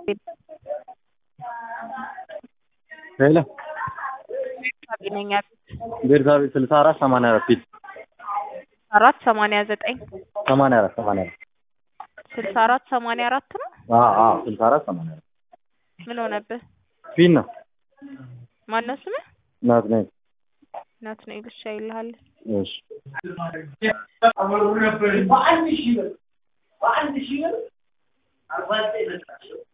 ሄሎ አገኘኛ ቤርሳቤ 64 84 ፊት 489 84 64 84 ነው። 64 84 ምን ሆነብህ? ፊት ነው። ማነው ስምህ? ናትናኤል እሺ ይልሃል። እሺ አመሩ ነበር በአንድ ሺህ ብር